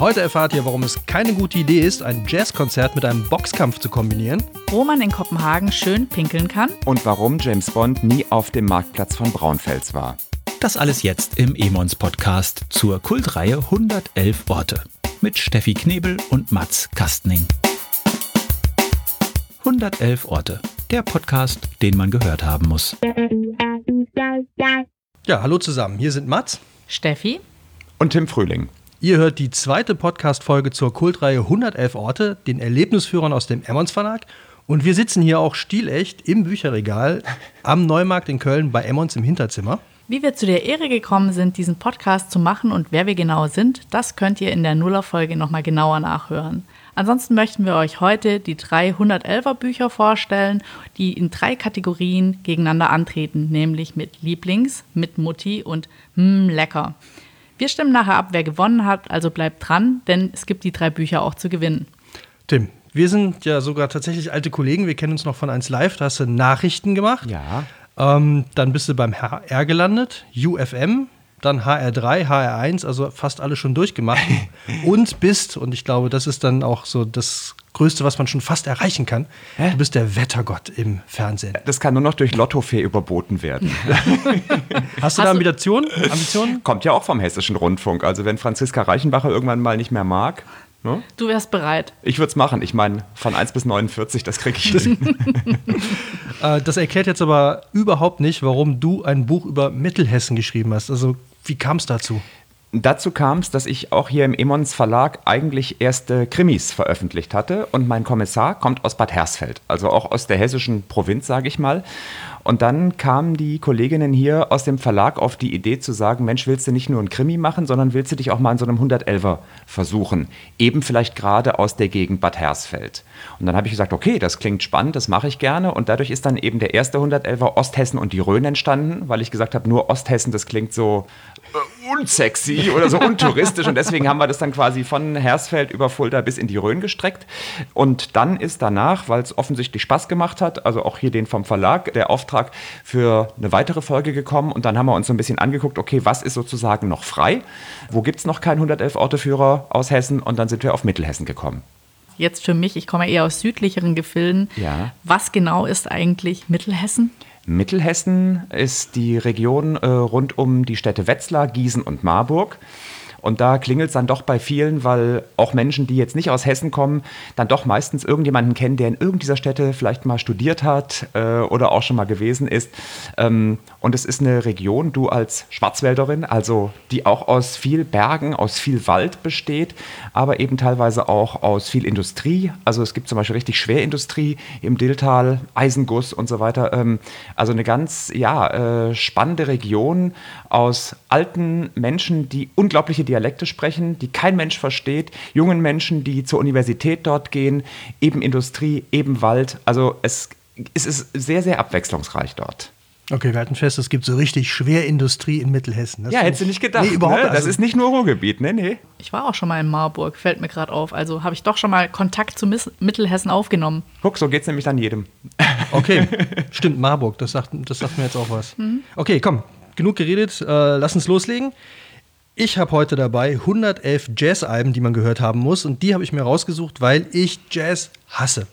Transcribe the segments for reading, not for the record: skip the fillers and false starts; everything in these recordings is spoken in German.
Heute erfahrt ihr, warum es keine gute Idee ist, ein Jazzkonzert mit einem Boxkampf zu kombinieren. Wo man in Kopenhagen schön pinkeln kann. Und warum James Bond nie auf dem Marktplatz von Braunfels war. Das alles jetzt im Emons-Podcast zur Kultreihe 111 Orte mit Steffi Knebel und Mats Kastning. 111 Orte, der Podcast, den man gehört haben muss. Ja, hallo zusammen, hier sind Mats, Steffi und Tim Frühling. Ihr hört die zweite Podcast-Folge zur Kultreihe 111 Orte, den Erlebnisführern aus dem Emmons Verlag. Und wir sitzen hier auch stilecht im Bücherregal am Neumarkt in Köln bei Emmons im Hinterzimmer. Wie wir zu der Ehre gekommen sind, diesen Podcast zu machen und wer wir genau sind, das könnt ihr in der Nuller-Folge nochmal genauer nachhören. Ansonsten möchten wir euch heute die 3 111er Bücher vorstellen, die in 3 Kategorien gegeneinander antreten, nämlich mit Lieblings, mit Mutti und lecker. Wir stimmen nachher ab, wer gewonnen hat, also bleibt dran, denn es gibt die 3 Bücher auch zu gewinnen. Tim, wir sind ja sogar tatsächlich alte Kollegen, wir kennen uns noch von 1 Live, da hast du Nachrichten gemacht. Ja. Dann bist du beim HR gelandet, UFM, dann HR3, HR1, also fast alle schon durchgemacht. Und ich glaube, das ist dann auch so das Größte, was man schon fast erreichen kann. Du bist der Wettergott im Fernsehen. Das kann nur noch durch Lottofee überboten werden. Hast du da Ambitionen? Kommt ja auch vom Hessischen Rundfunk. Also wenn Franziska Reichenbacher irgendwann mal nicht mehr mag, ne? Du wärst bereit. Ich würde es machen. Ich meine, von 1 bis 49, das kriege ich hin. Das erklärt jetzt aber überhaupt nicht, warum du ein Buch über Mittelhessen geschrieben hast. Also wie kam es dazu? Dazu kam es, dass ich auch hier im Emons Verlag eigentlich erste Krimis veröffentlicht hatte. Und mein Kommissar kommt aus Bad Hersfeld, also auch aus der hessischen Provinz, sage ich mal. Und dann kamen die Kolleginnen hier aus dem Verlag auf die Idee zu sagen, Mensch, willst du nicht nur ein Krimi machen, sondern willst du dich auch mal in so einem 111er versuchen? Eben vielleicht gerade aus der Gegend Bad Hersfeld. Und dann habe ich gesagt, okay, das klingt spannend, das mache ich gerne. Und dadurch ist dann eben der erste 111er Osthessen und die Rhön entstanden, weil ich gesagt habe, nur Osthessen, das klingt so unsexy oder so untouristisch. Und deswegen haben wir das dann quasi von Hersfeld über Fulda bis in die Rhön gestreckt. Und dann ist danach, weil es offensichtlich Spaß gemacht hat, also auch hier den vom Verlag, der Auftrag für eine weitere Folge gekommen. Und dann haben wir uns so ein bisschen angeguckt, okay, was ist sozusagen noch frei? Wo gibt es noch keinen 111 Orteführer aus Hessen? Und dann sind wir auf Mittelhessen gekommen. Jetzt für mich, ich komme eher aus südlicheren Gefilden. Ja. Was genau ist eigentlich Mittelhessen? Mittelhessen ist die Region rund um die Städte Wetzlar, Gießen und Marburg. Und da klingelt es dann doch bei vielen, weil auch Menschen, die jetzt nicht aus Hessen kommen, dann doch meistens irgendjemanden kennen, der in irgendeiner dieser Städte vielleicht mal studiert hat oder auch schon mal gewesen ist. Und es ist eine Region, du als Schwarzwälderin, also die auch aus viel Bergen, aus viel Wald besteht, aber eben teilweise auch aus viel Industrie. Also es gibt zum Beispiel richtig Schwerindustrie im Dilltal, Eisenguss und so weiter. Also eine ganz spannende Region aus alten Menschen, die unglaubliche Dialekte sprechen, die kein Mensch versteht, jungen Menschen, die zur Universität dort gehen, eben Industrie, eben Wald. Also es ist sehr, sehr abwechslungsreich dort. Okay, wir halten fest, es gibt so richtig Schwerindustrie in Mittelhessen. Das hättest du nicht gedacht. Nee, überhaupt nicht. Das ist nicht nur Ruhrgebiet, nee. Ich war auch schon mal in Marburg, fällt mir gerade auf. Also habe ich doch schon mal Kontakt zu Mittelhessen aufgenommen. Guck, so geht's nämlich dann jedem. Okay, stimmt, Marburg, das sagt mir jetzt auch was. Okay, komm, genug geredet, lass uns loslegen. Ich habe heute dabei 111 Jazz-Alben, die man gehört haben muss. Und die habe ich mir rausgesucht, weil ich Jazz hasse.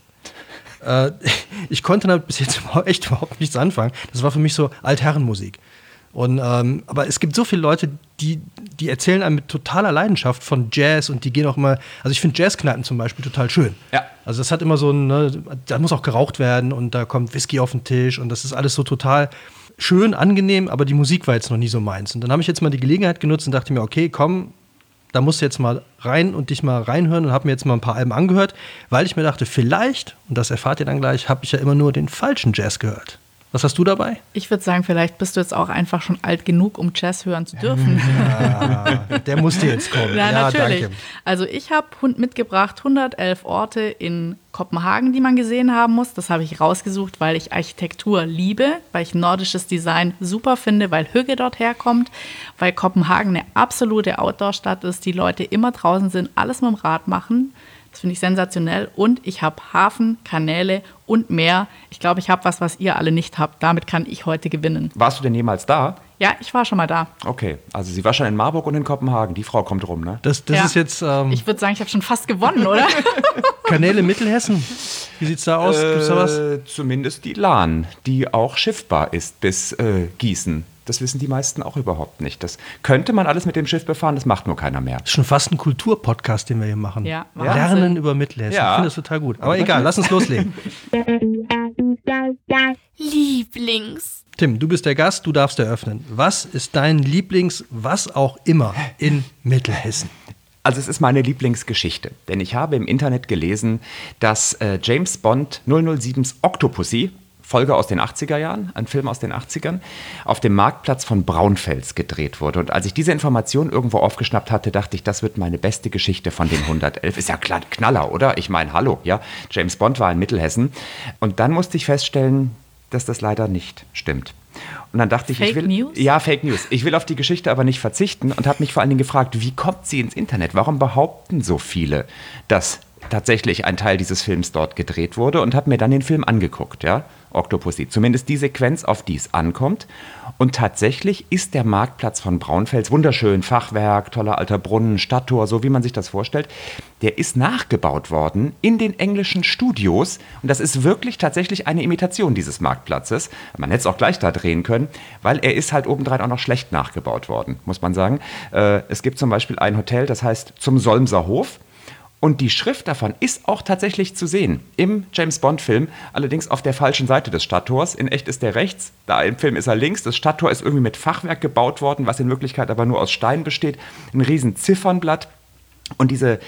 Ich konnte damit bis jetzt echt überhaupt nichts anfangen. Das war für mich so Altherrenmusik. Aber es gibt so viele Leute, die erzählen einem mit totaler Leidenschaft von Jazz und die gehen auch immer, also ich finde Jazzkneipen zum Beispiel total schön. Ja. Also das hat immer so da muss auch geraucht werden und da kommt Whisky auf den Tisch und das ist alles so total schön, angenehm, aber die Musik war jetzt noch nie so meins. Und dann habe ich jetzt mal die Gelegenheit genutzt und dachte mir, okay, komm, da musst du jetzt mal rein und dich mal reinhören und habe mir jetzt mal ein paar Alben angehört, weil ich mir dachte, vielleicht, und das erfahrt ihr dann gleich, habe ich ja immer nur den falschen Jazz gehört. Was hast du dabei? Ich würde sagen, vielleicht bist du jetzt auch einfach schon alt genug, um Jazz hören zu dürfen. Ja, der musste jetzt kommen. Ja, natürlich. Danke. Also ich habe mitgebracht 111 Orte in Kopenhagen, die man gesehen haben muss. Das habe ich rausgesucht, weil ich Architektur liebe, weil ich nordisches Design super finde, weil Hügge dort herkommt, weil Kopenhagen eine absolute Outdoor-Stadt ist, die Leute immer draußen sind, alles mit dem Rad machen. Das finde ich sensationell. Und ich habe Hafen, Kanäle und Meer. Ich glaube, ich habe was ihr alle nicht habt. Damit kann ich heute gewinnen. Warst du denn jemals da? Ja, ich war schon mal da. Okay, also sie war schon in Marburg und in Kopenhagen. Die Frau kommt rum, ne? Das ist jetzt ich würde sagen, ich habe schon fast gewonnen, oder? Kanäle Mittelhessen. Wie sieht's da aus? Gibt's da was? Zumindest die Lahn, die auch schiffbar ist bis Gießen. Das wissen die meisten auch überhaupt nicht. Das könnte man alles mit dem Schiff befahren, das macht nur keiner mehr. Das ist schon fast ein Kulturpodcast, den wir hier machen. Ja, Lernen über Mittelhessen. Ja. Ich finde das total gut. Aber egal, lass uns loslegen. Lieblings. Tim, du bist der Gast, du darfst eröffnen. Was ist dein Lieblings, was auch immer in Mittelhessen? Also es ist meine Lieblingsgeschichte, denn ich habe im Internet gelesen, dass James Bond 007's Octopussy, Folge aus den 80er Jahren, ein Film aus den 80ern, auf dem Marktplatz von Braunfels gedreht wurde. Und als ich diese Information irgendwo aufgeschnappt hatte, dachte ich, das wird meine beste Geschichte von den 111. Ist ja klar, Knaller, oder? Ich meine, hallo, ja, James Bond war in Mittelhessen. Und dann musste ich feststellen, dass das leider nicht stimmt. Und dann dachte ich, Fake News? Ja, Fake News. Ich will auf die Geschichte aber nicht verzichten und habe mich vor allen Dingen gefragt, wie kommt sie ins Internet? Warum behaupten so viele, dass tatsächlich ein Teil dieses Films dort gedreht wurde, und habe mir dann den Film angeguckt, ja, Octopussy. Zumindest die Sequenz, auf die es ankommt. Und tatsächlich ist der Marktplatz von Braunfels wunderschön, Fachwerk, toller alter Brunnen, Stadttor, so wie man sich das vorstellt. Der ist nachgebaut worden in den englischen Studios. Und das ist wirklich tatsächlich eine Imitation dieses Marktplatzes. Man hätte es auch gleich da drehen können, weil er ist halt obendrein auch noch schlecht nachgebaut worden, muss man sagen. Es gibt zum Beispiel ein Hotel, das heißt Zum Solmser Hof. Und die Schrift davon ist auch tatsächlich zu sehen im James-Bond-Film, allerdings auf der falschen Seite des Stadttors. In echt ist der rechts, da im Film ist er links. Das Stadttor ist irgendwie mit Fachwerk gebaut worden, was in Wirklichkeit aber nur aus Stein besteht. Ein riesen Ziffernblatt. Und diese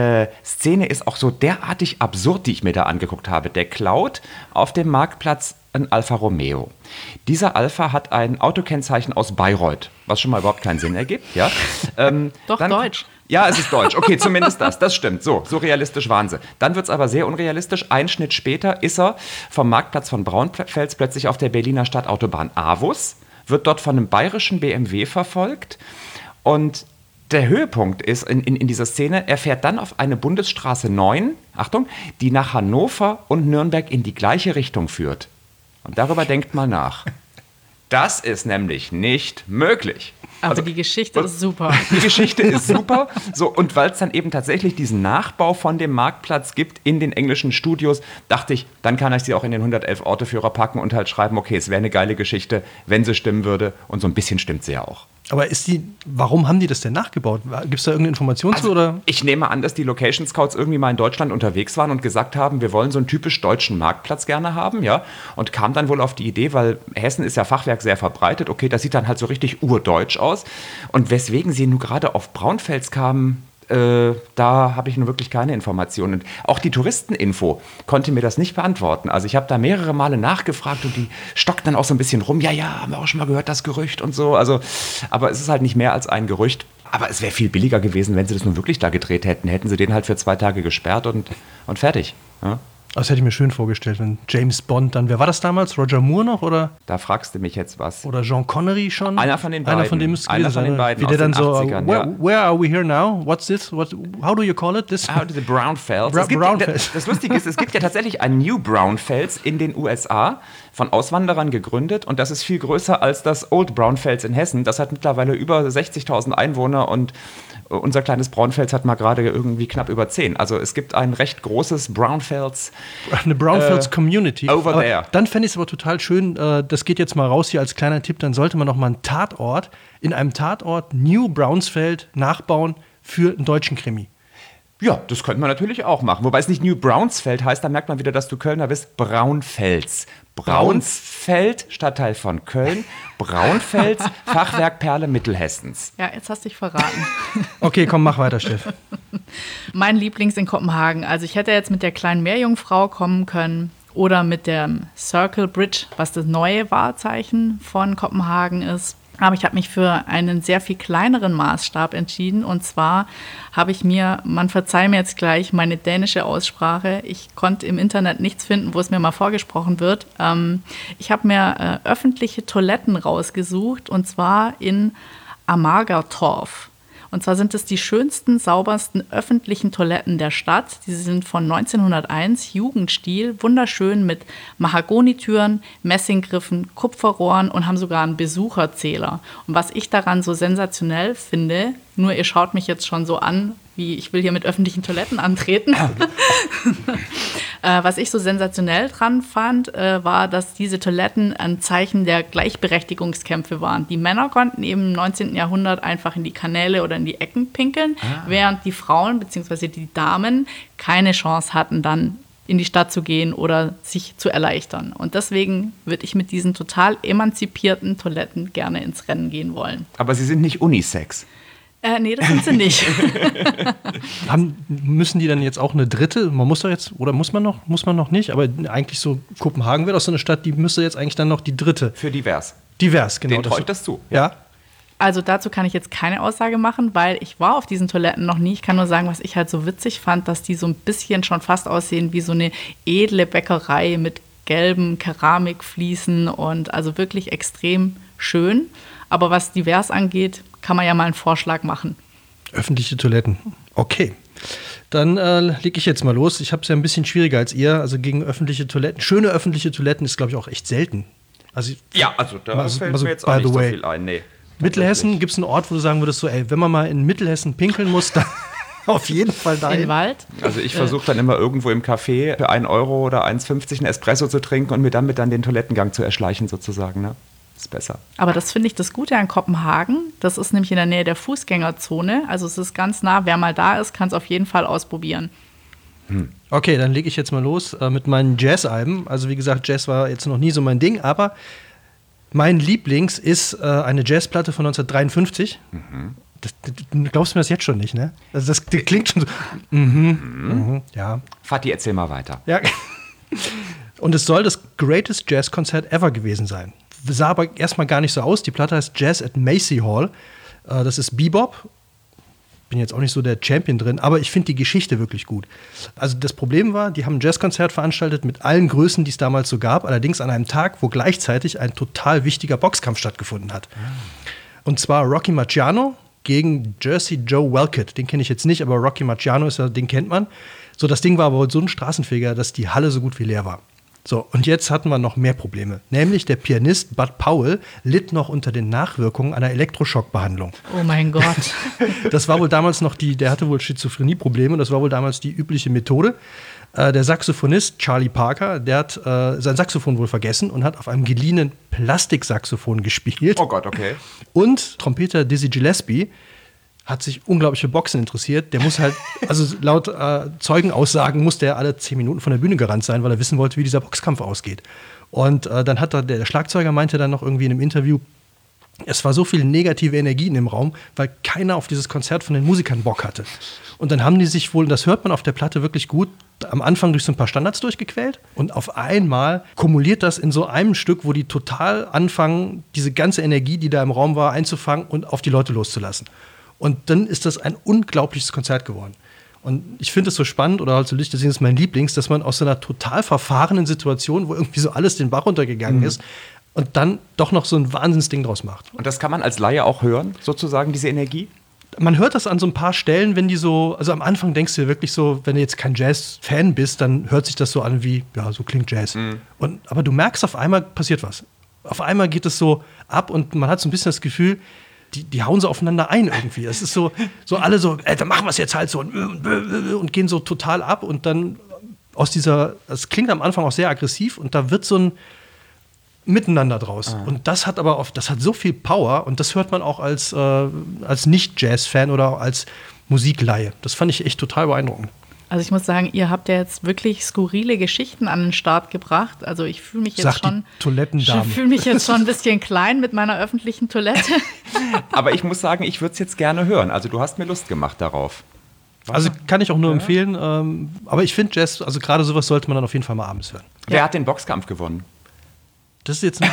Szene ist auch so derartig absurd, die ich mir da angeguckt habe. Der klaut auf dem Marktplatz ein Alfa Romeo. Dieser Alfa hat ein Autokennzeichen aus Bayreuth, was schon mal überhaupt keinen Sinn ergibt. Ja? Doch, dann, deutsch. Ja, es ist deutsch. Okay, zumindest das stimmt. So realistisch waren sie. Dann wird es aber sehr unrealistisch. Ein Schnitt später ist er vom Marktplatz von Braunfels plötzlich auf der Berliner Stadtautobahn Avus, wird dort von einem bayerischen BMW verfolgt, und der Höhepunkt ist in dieser Szene, er fährt dann auf eine Bundesstraße 9, Achtung, die nach Hannover und Nürnberg in die gleiche Richtung führt. Und darüber denkt mal nach. Das ist nämlich nicht möglich. Aber die Geschichte ist super. Die Geschichte ist super. So, und weil es dann eben tatsächlich diesen Nachbau von dem Marktplatz gibt in den englischen Studios, dachte ich, dann kann ich sie auch in den 111 Orteführer packen und halt schreiben, okay, es wäre eine geile Geschichte, wenn sie stimmen würde. Und so ein bisschen stimmt sie ja auch. Aber warum haben die das denn nachgebaut? Gibt es da irgendeine Information zu? Oder? Ich nehme an, dass die Location Scouts irgendwie mal in Deutschland unterwegs waren und gesagt haben, wir wollen so einen typisch deutschen Marktplatz gerne haben, ja. Und kam dann wohl auf die Idee, weil Hessen ist ja Fachwerk sehr verbreitet, okay, das sieht dann halt so richtig urdeutsch aus. Und weswegen sie nun gerade auf Braunfels kamen, da habe ich nun wirklich keine Informationen. Und auch die Touristeninfo konnte mir das nicht beantworten. Also ich habe da mehrere Male nachgefragt und die stockt dann auch so ein bisschen rum. Ja, haben wir auch schon mal gehört, das Gerücht und so. Also, aber es ist halt nicht mehr als ein Gerücht. Aber es wäre viel billiger gewesen, wenn sie das nun wirklich da gedreht hätten. Hätten sie den halt für 2 Tage gesperrt und fertig. Ja? Das hätte ich mir schön vorgestellt, wenn James Bond dann, wer war das damals? Roger Moore noch? Oder da fragst du mich jetzt was. Oder Sean Connery schon? Einer von den beiden. Einer von dem müsste gewesen sein. Beiden wie der dann so, 80ern, where are we here now? What's this? How do you call it? This? The Braunfels. Braunfels. Das Lustige ist, es gibt ja tatsächlich ein New Braunfels in den USA, von Auswanderern gegründet, und das ist viel größer als das Old Braunfels in Hessen. Das hat mittlerweile über 60.000 Einwohner, und unser kleines Braunfels hat mal gerade irgendwie knapp über 10. Also es gibt ein recht großes Braunfels. Eine Braunfels-Community. Over there. Dann fände ich es aber total schön, das geht jetzt mal raus hier als kleiner Tipp, dann sollte man noch mal einen Tatort, in einem Tatort New Braunsfeld nachbauen für einen deutschen Krimi. Ja, das könnte man natürlich auch machen. Wobei es nicht New Braunsfeld heißt, da merkt man wieder, dass du Kölner bist. Braunfels. Braunsfeld, Stadtteil von Köln. Braunfels, Fachwerkperle Mittelhessens. Ja, jetzt hast du dich verraten. Okay, komm, mach weiter, Steff. Mein Lieblings in Kopenhagen. Also ich hätte jetzt mit der kleinen Meerjungfrau kommen können oder mit dem Circle Bridge, was das neue Wahrzeichen von Kopenhagen ist. Aber ich habe mich für einen sehr viel kleineren Maßstab entschieden. Und zwar habe ich mir, man verzeiht mir jetzt gleich meine dänische Aussprache, ich konnte im Internet nichts finden, wo es mir mal vorgesprochen wird. Ich habe mir öffentliche Toiletten rausgesucht, und zwar in Amagertorf. Und zwar sind es die schönsten, saubersten öffentlichen Toiletten der Stadt. Diese sind von 1901, Jugendstil, wunderschön mit Mahagonitüren, Messinggriffen, Kupferrohren und haben sogar einen Besucherzähler. Und was ich daran so sensationell finde, nur ihr schaut mich jetzt schon so an, wie ich will hier mit öffentlichen Toiletten antreten. Was ich so sensationell dran fand, war, dass diese Toiletten ein Zeichen der Gleichberechtigungskämpfe waren. Die Männer konnten eben im 19. Jahrhundert einfach in die Kanäle oder in die Ecken pinkeln, während die Frauen bzw. die Damen keine Chance hatten, dann in die Stadt zu gehen oder sich zu erleichtern. Und deswegen würde ich mit diesen total emanzipierten Toiletten gerne ins Rennen gehen wollen. Aber sie sind nicht Unisex. Nee, das sind sie nicht. Müssen die dann jetzt auch eine dritte? Man muss doch jetzt, oder muss man noch nicht, aber eigentlich so, Kopenhagen wird auch so eine Stadt, die müsste jetzt eigentlich dann noch die dritte. Für divers. Divers, genau. Den traue ich das zu. Ja. Also dazu kann ich jetzt keine Aussage machen, weil ich war auf diesen Toiletten noch nie. Ich kann nur sagen, was ich halt so witzig fand, dass die so ein bisschen schon fast aussehen wie so eine edle Bäckerei mit gelben Keramikfliesen und also wirklich extrem schön. Aber was divers angeht, kann man ja mal einen Vorschlag machen. Öffentliche Toiletten. Okay. Dann lege ich jetzt mal los. Ich habe es ja ein bisschen schwieriger als ihr. Also gegen öffentliche Toiletten. Schöne öffentliche Toiletten ist, glaube ich, auch echt selten. Also, Da fällt mir jetzt auch nicht so viel ein. Nee, Mittelhessen, gibt es einen Ort, wo du sagen würdest, so, ey, wenn man mal in Mittelhessen pinkeln muss, dann auf jeden Fall dahin. In Wald? Also ich versuche dann immer irgendwo im Café für 1 Euro oder 1,50 einen Espresso zu trinken und mir damit dann den Toilettengang zu erschleichen sozusagen, ne? Ist besser. Aber das finde ich das Gute an Kopenhagen. Das ist nämlich in der Nähe der Fußgängerzone. Also es ist ganz nah. Wer mal da ist, kann es auf jeden Fall ausprobieren. Okay, dann lege ich jetzt mal los mit meinen Jazz-Alben. Also wie gesagt, Jazz war jetzt noch nie so mein Ding, aber mein Lieblings ist eine Jazzplatte von 1953. Du glaubst mir das jetzt schon nicht, ne? Also das klingt schon so. Ja. Fatih, erzähl mal weiter. Ja. Und es soll das greatest Jazz-Konzert ever gewesen sein. Sah aber erstmal gar nicht so aus. Die Platte heißt Jazz at Macy Hall. Das ist Bebop. Bin jetzt auch nicht so der Champion drin, aber ich finde die Geschichte wirklich gut. Also das Problem war, die haben ein Jazzkonzert veranstaltet mit allen Größen, die es damals so gab, allerdings an einem Tag, wo gleichzeitig ein total wichtiger Boxkampf stattgefunden hat. Und zwar Rocky Marciano gegen Jersey Joe Welkett. Den kenne ich jetzt nicht, aber Rocky Marciano den kennt man. So, das Ding war aber so ein Straßenfeger, dass die Halle so gut wie leer war. So, und jetzt hatten wir noch mehr Probleme. Nämlich der Pianist Bud Powell litt noch unter den Nachwirkungen einer Elektroschockbehandlung. Oh mein Gott. Das war wohl damals noch der hatte wohl Schizophrenie-Probleme, das war wohl damals die übliche Methode. Der Saxophonist Charlie Parker, der hat sein Saxophon wohl vergessen und hat auf einem geliehenen Plastiksaxophon gespielt. Oh Gott, okay. Und Trompeter Dizzy Gillespie hat sich unglaublich für Boxen interessiert. Der muss halt, also laut Zeugenaussagen musste er alle 10 Minuten von der Bühne gerannt sein, weil er wissen wollte, wie dieser Boxkampf ausgeht. Und dann hat der Schlagzeuger meinte dann noch irgendwie in einem Interview, es war so viel negative Energie in dem Raum, weil keiner auf dieses Konzert von den Musikern Bock hatte. Und dann haben die sich wohl, das hört man auf der Platte wirklich gut, am Anfang durch so ein paar Standards durchgequält. Und auf einmal kumuliert das in so einem Stück, wo die total anfangen, diese ganze Energie, die da im Raum war, einzufangen und auf die Leute loszulassen. Und dann ist das ein unglaubliches Konzert geworden. Und ich finde es so spannend, oder halt so lustig, deswegen ist mein Lieblings, dass man aus so einer total verfahrenen Situation, wo irgendwie so alles den Bach runtergegangen ist, und dann doch noch so ein Wahnsinnsding draus macht. Und das kann man als Laie auch hören, sozusagen, diese Energie? Man hört das an so ein paar Stellen, wenn die so, also am Anfang denkst du dir wirklich so, wenn du jetzt kein Jazz-Fan bist, dann hört sich das so an wie, ja, so klingt Jazz. Aber du merkst, auf einmal passiert was. Auf einmal geht es so ab und man hat so ein bisschen das Gefühl, die hauen so aufeinander ein irgendwie. Es ist so alle so, dann machen wir es jetzt halt so und gehen so total ab und dann das klingt am Anfang auch sehr aggressiv und da wird so ein Miteinander draus. Und das hat so viel Power und das hört man auch als Nicht-Jazz-Fan oder auch als Musikleihe. Das fand ich echt total beeindruckend. Also ich muss sagen, ihr habt ja jetzt wirklich skurrile Geschichten an den Start gebracht. Also ich fühle mich jetzt schon ein bisschen klein mit meiner öffentlichen Toilette. Aber ich muss sagen, ich würde es jetzt gerne hören. Also du hast mir Lust gemacht darauf. Also kann ich auch nur empfehlen. Aber ich finde Jazz, also gerade sowas sollte man dann auf jeden Fall mal abends hören. Wer hat den Boxkampf gewonnen? Das ist jetzt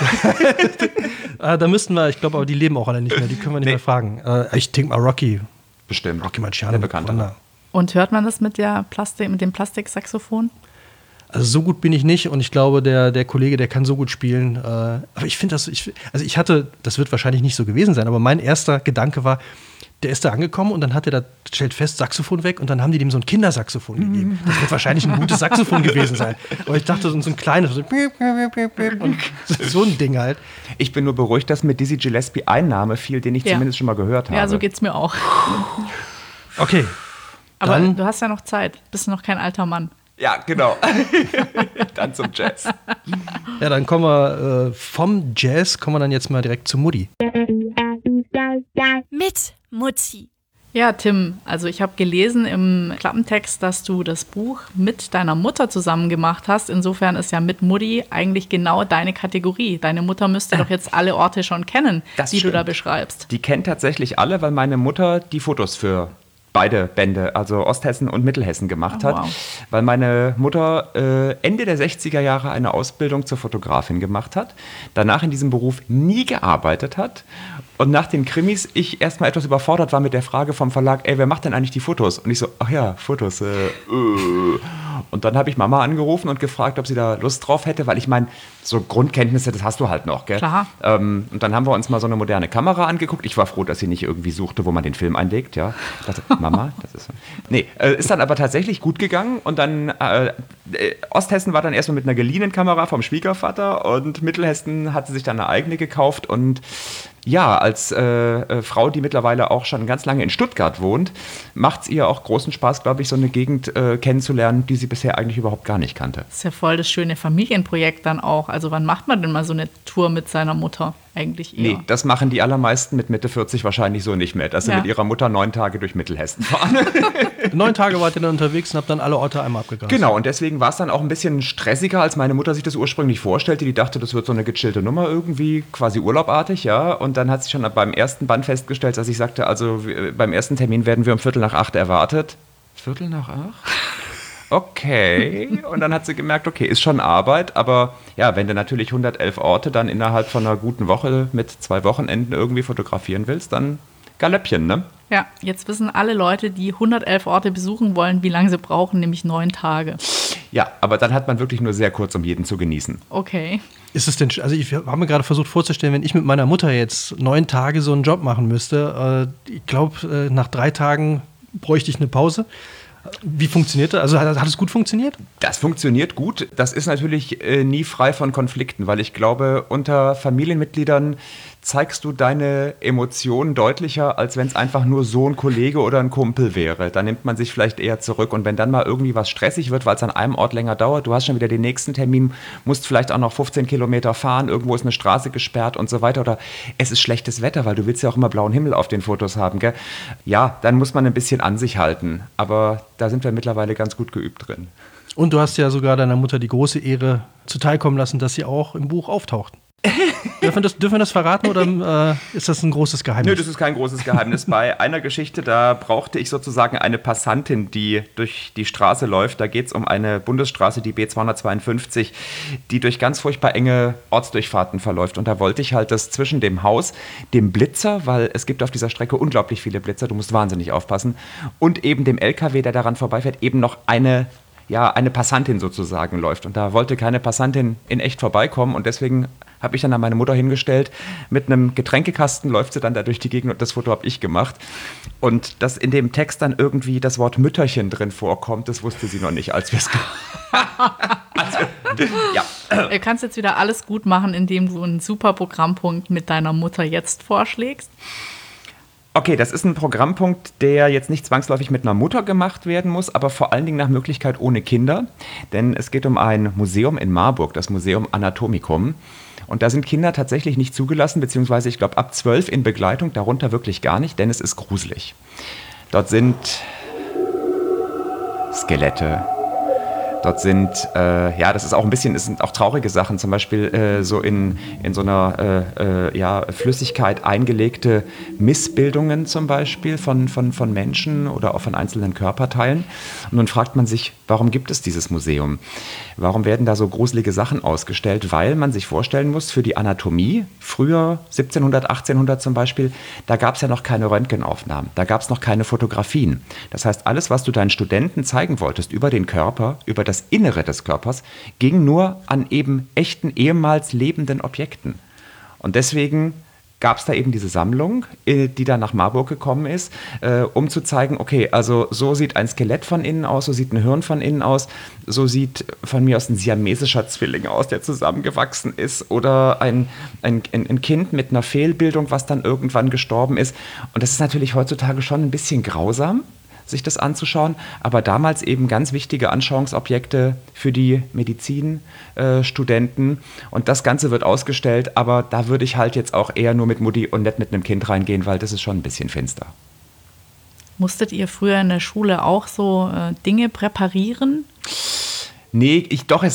da müssten wir, ich glaube, aber die leben auch alle nicht mehr. Die können wir nicht mehr fragen. Ich denke mal Rocky. Bestimmt. Rocky Marciano. Der Bekannte. Und hört man das mit dem Plastiksaxophon? Also so gut bin ich nicht und ich glaube, der Kollege, der kann so gut spielen. Aber ich finde das, das wird wahrscheinlich nicht so gewesen sein, aber mein erster Gedanke war, der ist da angekommen und dann hat er da, stellt fest, Saxophon weg und dann haben die dem so ein Kindersaxophon gegeben. Das wird wahrscheinlich ein gutes Saxophon gewesen sein. Aber ich dachte, so ein kleines, so und so ein Ding halt. Ich bin nur beruhigt, dass mit Dizzy Gillespie ein Name fiel, den ich zumindest schon mal gehört habe. Ja, so geht's mir auch. Okay. Aber du hast ja noch Zeit, bist noch kein alter Mann. Ja, genau. Dann zum Jazz. Ja, dann kommen wir vom Jazz, kommen wir dann jetzt mal direkt zu Mutti. Mit Mutti. Ja, Tim, also ich habe gelesen im Klappentext, dass du das Buch mit deiner Mutter zusammen gemacht hast. Insofern ist ja mit Mutti eigentlich genau deine Kategorie. Deine Mutter müsste doch jetzt alle Orte schon kennen, die du da beschreibst. Die kennt tatsächlich alle, weil meine Mutter die Fotos für beide Bände, also Osthessen und Mittelhessen gemacht hat, weil meine Mutter Ende der 60er Jahre eine Ausbildung zur Fotografin gemacht hat, danach in diesem Beruf nie gearbeitet hat und nach den Krimis ich erstmal etwas überfordert war mit der Frage vom Verlag, wer macht denn eigentlich die Fotos? Und ich so, ach ja, Fotos. Und dann habe ich Mama angerufen und gefragt, ob sie da Lust drauf hätte, weil ich meine, so Grundkenntnisse, das hast du halt noch, gell? Klar. Und dann haben wir uns mal so eine moderne Kamera angeguckt. Ich war froh, dass sie nicht irgendwie suchte, wo man den Film einlegt, ja. Ich dachte, Mama, das ist so. Nee, ist dann aber tatsächlich gut gegangen und dann Osthessen war dann erstmal mit einer geliehenen Kamera vom Schwiegervater und Mittelhessen hatte sich dann eine eigene gekauft und ja, als Frau, die mittlerweile auch schon ganz lange in Stuttgart wohnt, macht es ihr auch großen Spaß, glaube ich, so eine Gegend kennenzulernen, die sie bisher eigentlich überhaupt gar nicht kannte. Das ist ja voll das schöne Familienprojekt dann auch. Also wann macht man denn mal so eine Tour mit seiner Mutter eigentlich eher? Nee, das machen die allermeisten mit Mitte 40 wahrscheinlich so nicht mehr, dass sie mit ihrer Mutter 9 Tage durch Mittelhessen fahren. 9 Tage wart ihr dann unterwegs und habt dann alle Orte einmal abgegrast. Genau, und deswegen war es dann auch ein bisschen stressiger, als meine Mutter sich das ursprünglich vorstellte. Die dachte, das wird so eine gechillte Nummer irgendwie, quasi urlaubartig, ja. Und dann hat sie schon beim ersten Band festgestellt, dass ich sagte, also beim ersten Termin werden wir um 7:45 erwartet. 7:45? Okay. Und dann hat sie gemerkt, okay, ist schon Arbeit, aber ja, wenn du natürlich 111 Orte dann innerhalb von einer guten Woche mit 2 Wochenenden irgendwie fotografieren willst, dann Galöppchen, ne? Ja, jetzt wissen alle Leute, die 111 Orte besuchen wollen, wie lange sie brauchen, nämlich 9 Tage. Ja, aber dann hat man wirklich nur sehr kurz, um jeden zu genießen. Okay. Ist es denn, also ich habe mir gerade versucht vorzustellen, wenn ich mit meiner Mutter jetzt 9 Tage so einen Job machen müsste, ich glaube, nach 3 Tagen bräuchte ich eine Pause. Wie funktioniert das? Also hat es gut funktioniert? Das funktioniert gut. Das ist natürlich nie frei von Konflikten, weil ich glaube, unter Familienmitgliedern zeigst du deine Emotionen deutlicher, als wenn es einfach nur so ein Kollege oder ein Kumpel wäre. Da nimmt man sich vielleicht eher zurück. Und wenn dann mal irgendwie was stressig wird, weil es an einem Ort länger dauert, du hast schon wieder den nächsten Termin, musst vielleicht auch noch 15 Kilometer fahren, irgendwo ist eine Straße gesperrt und so weiter. Oder es ist schlechtes Wetter, weil du willst ja auch immer blauen Himmel auf den Fotos haben, gell? Ja, dann muss man ein bisschen an sich halten. Aber da sind wir mittlerweile ganz gut geübt drin. Und du hast ja sogar deiner Mutter die große Ehre zuteilkommen lassen, dass sie auch im Buch auftaucht. Dürfen wir das verraten oder ist das ein großes Geheimnis? Nö, das ist kein großes Geheimnis. Bei einer Geschichte, da brauchte ich sozusagen eine Passantin, die durch die Straße läuft. Da geht es um eine Bundesstraße, die B252, die durch ganz furchtbar enge Ortsdurchfahrten verläuft. Und da wollte ich halt, dass zwischen dem Haus, dem Blitzer, weil es gibt auf dieser Strecke unglaublich viele Blitzer, du musst wahnsinnig aufpassen, und eben dem LKW, der daran vorbeifährt, eben noch eine Passantin sozusagen läuft. Und da wollte keine Passantin in echt vorbeikommen und deswegen habe ich dann an meine Mutter hingestellt. Mit einem Getränkekasten läuft sie dann da durch die Gegend und das Foto habe ich gemacht. Und dass in dem Text dann irgendwie das Wort Mütterchen drin vorkommt, das wusste sie noch nicht, als wir es ja. Du kannst jetzt wieder alles gut machen, indem du einen super Programmpunkt mit deiner Mutter jetzt vorschlägst. Okay, das ist ein Programmpunkt, der jetzt nicht zwangsläufig mit einer Mutter gemacht werden muss, aber vor allen Dingen nach Möglichkeit ohne Kinder. Denn es geht um ein Museum in Marburg, das Museum Anatomicum. Und da sind Kinder tatsächlich nicht zugelassen, beziehungsweise ich glaube ab 12 in Begleitung, darunter wirklich gar nicht, denn es ist gruselig. Dort sind Skelette. Dort sind, das ist auch ein bisschen, es sind auch traurige Sachen, zum Beispiel so in so einer Flüssigkeit eingelegte Missbildungen zum Beispiel von Menschen oder auch von einzelnen Körperteilen. Und nun fragt man sich, warum gibt es dieses Museum? Warum werden da so gruselige Sachen ausgestellt? Weil man sich vorstellen muss, für die Anatomie, früher 1700, 1800 zum Beispiel, da gab es ja noch keine Röntgenaufnahmen, da gab es noch keine Fotografien. Das heißt, alles, was du deinen Studenten zeigen wolltest über den Körper, über das Innere des Körpers, ging nur an eben echten, ehemals lebenden Objekten. Und deswegen gab es da eben diese Sammlung, die dann nach Marburg gekommen ist, um zu zeigen, okay, also so sieht ein Skelett von innen aus, so sieht ein Hirn von innen aus, so sieht von mir aus ein siamesischer Zwilling aus, der zusammengewachsen ist, oder ein Kind mit einer Fehlbildung, was dann irgendwann gestorben ist. Und das ist natürlich heutzutage schon ein bisschen grausam, sich das anzuschauen, aber damals eben ganz wichtige Anschauungsobjekte für die Medizinstudenten, und das Ganze wird ausgestellt, aber da würde ich halt jetzt auch eher nur mit Mutti und nicht mit einem Kind reingehen, weil das ist schon ein bisschen finster. Musstet ihr früher in der Schule auch so Dinge präparieren? Nee,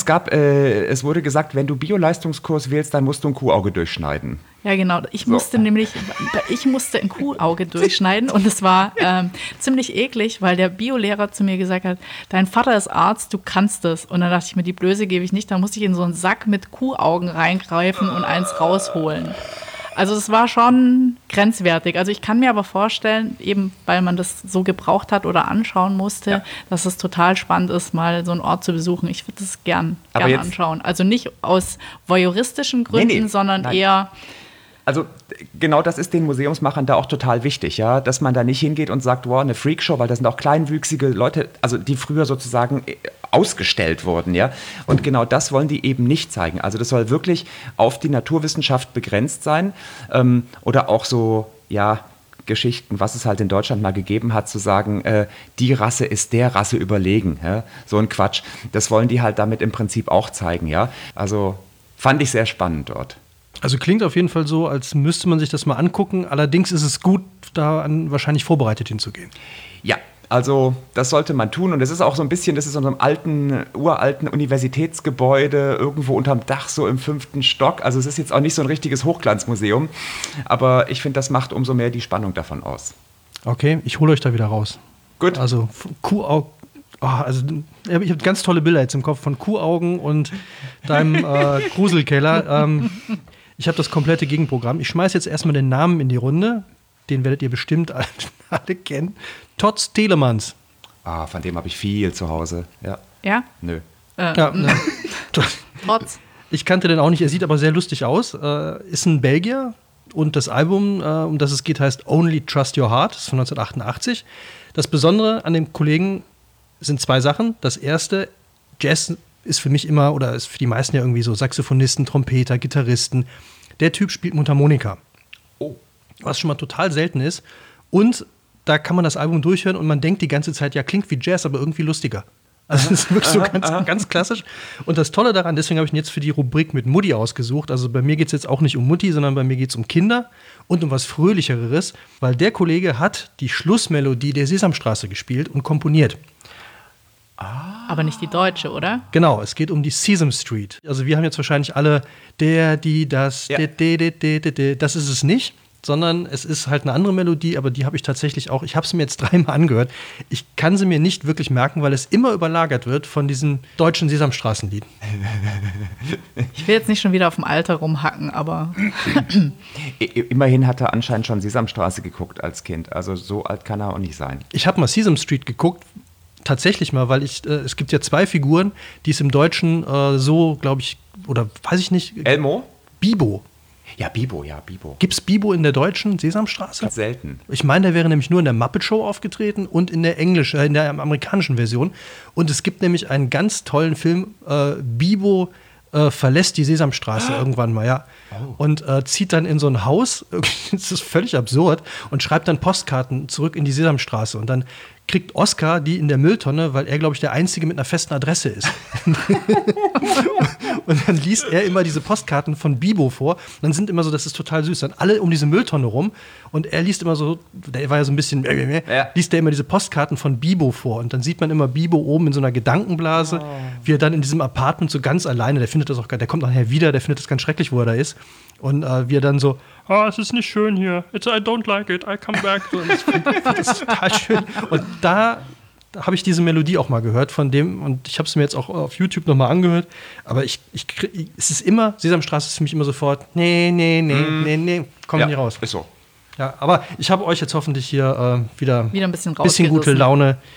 es wurde gesagt, wenn du Bio-Leistungskurs wählst, dann musst du ein Kuhauge durchschneiden. Ja, genau. Ich musste ein Kuhauge durchschneiden, und es war ziemlich eklig, weil der Biolehrer zu mir gesagt hat, dein Vater ist Arzt, du kannst es. Und dann dachte ich mir, die Blöße gebe ich nicht, da musste ich in so einen Sack mit Kuhaugen reingreifen und eins rausholen. Also es war schon grenzwertig. Also ich kann mir aber vorstellen, eben weil man das so gebraucht hat oder anschauen musste, dass es total spannend ist, mal so einen Ort zu besuchen. Ich würde das gern anschauen. Also nicht aus voyeuristischen Gründen, sondern eher... Also genau das ist den Museumsmachern da auch total wichtig, ja, dass man da nicht hingeht und sagt, wow, eine Freakshow, weil das sind auch kleinwüchsige Leute, also die früher sozusagen ausgestellt wurden, ja. Und genau das wollen die eben nicht zeigen. Also das soll wirklich auf die Naturwissenschaft begrenzt sein, oder auch so, ja, Geschichten, was es halt in Deutschland mal gegeben hat, zu sagen, die Rasse ist der Rasse überlegen, ja? So ein Quatsch. Das wollen die halt damit im Prinzip auch zeigen, ja. Also fand ich sehr spannend dort. Also klingt auf jeden Fall so, als müsste man sich das mal angucken. Allerdings ist es gut, da wahrscheinlich vorbereitet hinzugehen. Ja, also das sollte man tun. Und es ist auch so ein bisschen, das ist in so einem uralten Universitätsgebäude, irgendwo unterm Dach, so im 5. Stock. Also es ist jetzt auch nicht so ein richtiges Hochglanzmuseum. Aber ich finde, das macht umso mehr die Spannung davon aus. Okay, ich hole euch da wieder raus. Gut. Also Kuhaugen. Ich habe ganz tolle Bilder jetzt im Kopf von Kuhaugen und deinem Gruselkeller. Ich habe das komplette Gegenprogramm. Ich schmeiße jetzt erstmal den Namen in die Runde. Den werdet ihr bestimmt alle kennen. Tots Telemanns. Von dem habe ich viel zu Hause. Ja? Ja? Nö. Tots. Ich kannte den auch nicht. Er sieht aber sehr lustig aus. Ist ein Belgier. Und das Album, um das es geht, heißt Only Trust Your Heart. Das ist von 1988. Das Besondere an dem Kollegen sind 2 Sachen. Das erste, Jazz ist für mich immer, oder ist für die meisten ja irgendwie so Saxophonisten, Trompeter, Gitarristen. Der Typ spielt Mundharmonika. Oh. Was schon mal total selten ist. Und da kann man das Album durchhören und man denkt die ganze Zeit, ja, klingt wie Jazz, aber irgendwie lustiger. Also das ist wirklich so ganz klassisch. Und das Tolle daran, deswegen habe ich ihn jetzt für die Rubrik mit Mutti ausgesucht. Also bei mir geht es jetzt auch nicht um Mutti, sondern bei mir geht es um Kinder und um was Fröhlicheres, weil der Kollege hat die Schlussmelodie der Sesamstraße gespielt und komponiert. Aber nicht die deutsche, oder? Genau, es geht um die Sesame Street. Also wir haben jetzt wahrscheinlich alle das, Ja. Das ist es nicht, sondern es ist halt eine andere Melodie, aber die habe ich tatsächlich auch, ich habe sie mir jetzt 3-mal angehört. Ich kann sie mir nicht wirklich merken, weil es immer überlagert wird von diesem deutschen Sesamstraßenlied. Ich will jetzt nicht schon wieder auf dem Alter rumhacken, aber... Immerhin hat er anscheinend schon Sesamstraße geguckt als Kind. Also so alt kann er auch nicht sein. Ich habe mal Sesame Street geguckt, tatsächlich mal, weil es gibt ja 2 Figuren, die es im Deutschen so, glaube ich, oder weiß ich nicht. Elmo? Bibo. Ja, Bibo. Gibt's Bibo in der deutschen Sesamstraße? Selten. Ich meine, der wäre nämlich nur in der Muppet Show aufgetreten und in der amerikanischen Version. Und es gibt nämlich einen ganz tollen Film, Bibo verlässt die Sesamstraße irgendwann mal, ja. Und zieht dann in so ein Haus, das ist völlig absurd, und schreibt dann Postkarten zurück in die Sesamstraße. Und dann kriegt Oscar die in der Mülltonne, weil er, glaube ich, der Einzige mit einer festen Adresse ist. Und dann liest er immer diese Postkarten von Bibo vor. Und dann sind immer so, das ist total süß, dann alle um diese Mülltonne rum. Und er liest immer so, der war ja so ein bisschen, liest er immer diese Postkarten von Bibo vor. Und dann sieht man immer Bibo oben in so einer Gedankenblase, wie er dann in diesem Apartment so ganz alleine, der kommt nachher wieder, der findet das ganz schrecklich, wo er da ist. Und wie er dann so, es ist nicht schön hier. I don't like it, I come back. Und ich find das total schön. Und da habe ich diese Melodie auch mal gehört von dem, und ich habe es mir jetzt auch auf YouTube nochmal angehört, aber es ist immer, Sesamstraße ist für mich immer sofort, nee, kommt nicht raus. Ist so. Ja, aber ich habe euch jetzt hoffentlich hier wieder ein bisschen gute Laune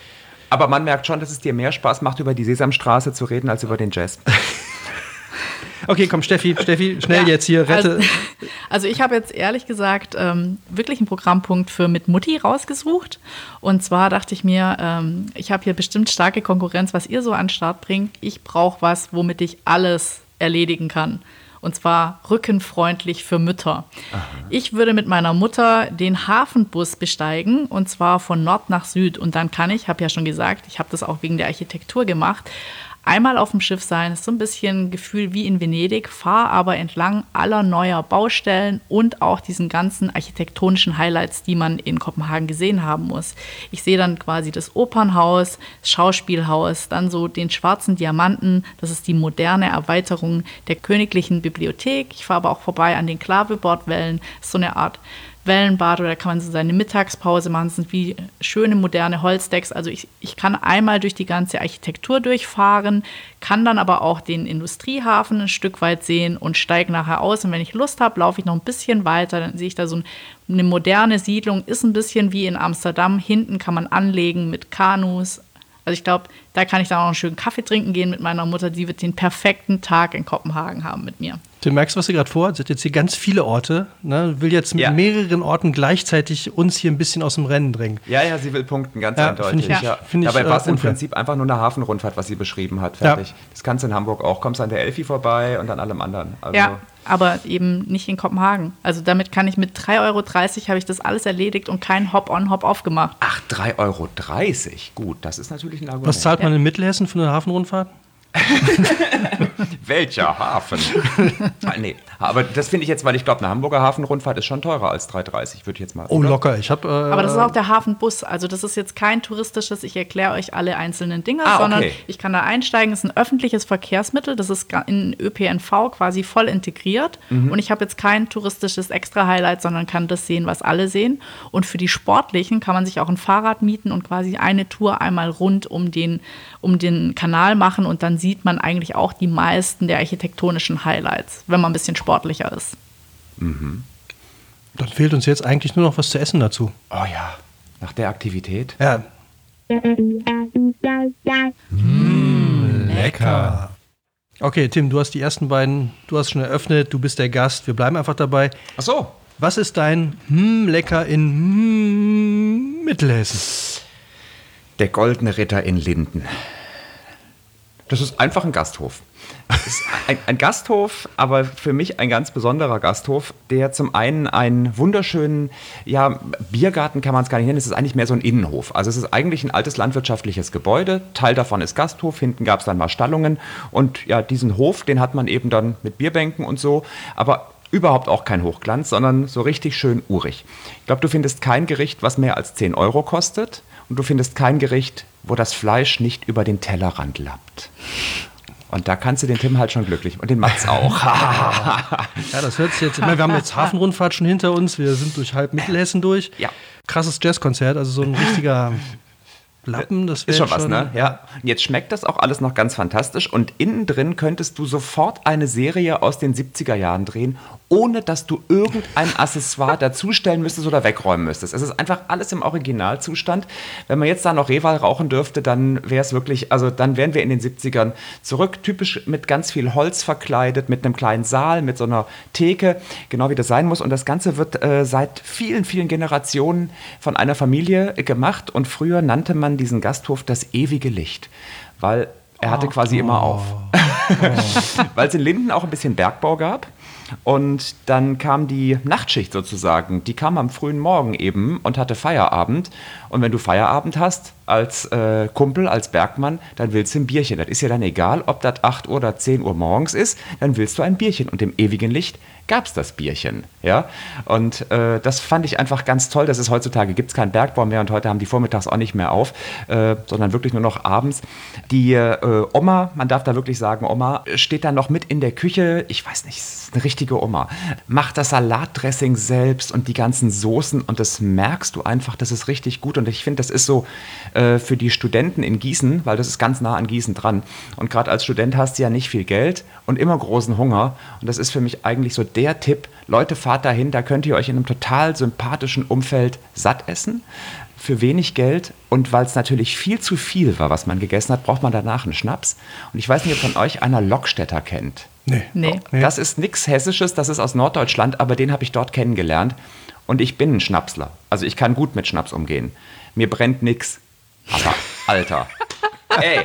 Aber man merkt schon, dass es dir mehr Spaß macht, über die Sesamstraße zu reden, als über den Jazz. Okay, komm, Steffi, schnell jetzt hier, rette. Also ich habe jetzt ehrlich gesagt wirklich einen Programmpunkt für mit Mutti rausgesucht. Und zwar dachte ich mir, ich habe hier bestimmt starke Konkurrenz, was ihr so an den Start bringt. Ich brauche was, womit ich alles erledigen kann. Und zwar rückenfreundlich für Mütter. Aha. Ich würde mit meiner Mutter den Hafenbus besteigen, und zwar von Nord nach Süd. Und dann kann ich, habe ja schon gesagt, ich habe das auch wegen der Architektur gemacht, einmal auf dem Schiff sein, ist so ein bisschen ein Gefühl wie in Venedig, fahre aber entlang aller neuer Baustellen und auch diesen ganzen architektonischen Highlights, die man in Kopenhagen gesehen haben muss. Ich sehe dann quasi das Opernhaus, das Schauspielhaus, dann so den schwarzen Diamanten, das ist die moderne Erweiterung der Königlichen Bibliothek. Ich fahre aber auch vorbei an den Klavebordwellen, das ist so eine Art Wellenbad, oder da kann man so seine Mittagspause machen. Das sind wie schöne moderne Holzdecks. Also ich kann einmal durch die ganze Architektur durchfahren, kann dann aber auch den Industriehafen ein Stück weit sehen und steige nachher aus. Und wenn ich Lust habe, laufe ich noch ein bisschen weiter. Dann sehe ich da so eine moderne Siedlung, ist ein bisschen wie in Amsterdam. Hinten kann man anlegen mit Kanus. Also ich glaube, da kann ich dann auch einen schönen Kaffee trinken gehen mit meiner Mutter. Die wird den perfekten Tag in Kopenhagen haben mit mir. Du merkst, was sie gerade vorhat. Sie hat jetzt hier ganz viele Orte. Ne? Will jetzt mit mehreren Orten gleichzeitig uns hier ein bisschen aus dem Rennen drängen. Ja, sie will punkten, ganz eindeutig. Dabei war es im Prinzip einfach nur eine Hafenrundfahrt, was sie beschrieben hat. Fertig. Ja. Das kannst du in Hamburg auch. Kommst an der Elfi vorbei und an allem anderen. Also ja, aber eben nicht in Kopenhagen. Also damit kann ich mit 3,30 € habe ich das alles erledigt und kein Hop-on, Hop-off gemacht. Ach, 3,30 €. Gut, das ist natürlich ein Argument. Was zahlt man in Mittelhessen für eine Hafenrundfahrt? Welcher Hafen? Nee, aber das finde ich jetzt, weil ich glaube, eine Hamburger Hafenrundfahrt ist schon teurer als 3,30 €, würde ich jetzt mal. Oh, oder? locker. Aber das ist auch der Hafenbus. Also das ist jetzt kein touristisches, ich erkläre euch alle einzelnen Dinge, sondern ich kann da einsteigen. Es ist ein öffentliches Verkehrsmittel. Das ist in ÖPNV quasi voll integriert. Und ich habe jetzt kein touristisches Extra-Highlight, sondern kann das sehen, was alle sehen. Und für die Sportlichen kann man sich auch ein Fahrrad mieten und quasi eine Tour einmal rund um den Kanal machen. Und dann sieht man eigentlich auch die meisten der architektonischen Highlights, wenn man ein bisschen sportlicher ist. Mhm. Dann fehlt uns jetzt eigentlich nur noch was zu essen dazu. Oh ja, nach der Aktivität. Ja. Lecker. Okay, Tim, du hast die ersten beiden, du hast schon eröffnet, du bist der Gast, wir bleiben einfach dabei. Ach so. Was ist dein Lecker in Mittelhessen? Der Goldene Ritter in Linden. Das ist einfach ein Gasthof. Das ist ein Gasthof, aber für mich ein ganz besonderer Gasthof, der zum einen einen wunderschönen, Biergarten kann man es gar nicht nennen, es ist eigentlich mehr so ein Innenhof. Also es ist eigentlich ein altes landwirtschaftliches Gebäude, Teil davon ist Gasthof, hinten gab es dann mal Stallungen und ja, diesen Hof, den hat man eben dann mit Bierbänken und so, aber überhaupt auch kein Hochglanz, sondern so richtig schön urig. Ich glaube, du findest kein Gericht, was mehr als 10 € kostet und du findest kein Gericht, wo das Fleisch nicht über den Tellerrand lappt. Und da kannst du den Tim halt schon glücklich und den Mats auch. Ja, das hört sich jetzt, wir haben jetzt Hafenrundfahrt schon hinter uns, wir sind durch halb Mittelhessen durch. Ja. Krasses Jazzkonzert, also so ein richtiger Lappen, das ist schon was, ne? Ja. Jetzt schmeckt das auch alles noch ganz fantastisch und innen drin könntest du sofort eine Serie aus den 70er Jahren drehen, ohne dass du irgendein Accessoire dazustellen müsstest oder wegräumen müsstest. Es ist einfach alles im Originalzustand. Wenn man jetzt da noch Rehwal rauchen dürfte, dann wäre es wirklich, also dann wären wir in den 70ern zurück, typisch mit ganz viel Holz verkleidet, mit einem kleinen Saal, mit so einer Theke, genau wie das sein muss. Und das Ganze wird seit vielen, vielen Generationen von einer Familie gemacht und früher nannte man diesen Gasthof das ewige Licht, weil er hatte quasi immer auf. Weil es in Linden auch ein bisschen Bergbau gab. Und dann kam die Nachtschicht sozusagen, die kam am frühen Morgen eben und hatte Feierabend. Und wenn du Feierabend hast als Kumpel, als Bergmann, dann willst du ein Bierchen. Das ist ja dann egal, ob das 8 Uhr oder 10 Uhr morgens ist, dann willst du ein Bierchen. Und im ewigen Licht gab es das Bierchen. Ja? Und das fand ich einfach ganz toll. Das ist heutzutage, gibt es keinen Bergbau mehr und heute haben die vormittags auch nicht mehr auf, sondern wirklich nur noch abends. Die Oma, man darf da wirklich sagen, Oma, steht da noch mit in der Küche. Ich weiß nicht, ist eine richtige Oma. Macht das Salatdressing selbst und die ganzen Soßen und das merkst du einfach, das ist richtig gut. Und ich finde, das ist so für die Studenten in Gießen, weil das ist ganz nah an Gießen dran. Und gerade als Student hast du ja nicht viel Geld und immer großen Hunger. Und das ist für mich eigentlich so der Tipp, Leute, fahrt dahin, da könnt ihr euch in einem total sympathischen Umfeld satt essen, für wenig Geld. Und weil es natürlich viel zu viel war, was man gegessen hat, braucht man danach einen Schnaps. Und ich weiß nicht, ob von euch einer Lockstädter kennt. Nee. Das ist nichts Hessisches, das ist aus Norddeutschland, aber den habe ich dort kennengelernt. Und ich bin ein Schnapsler. Also ich kann gut mit Schnaps umgehen. Mir brennt nix. Aber, Alter, ey,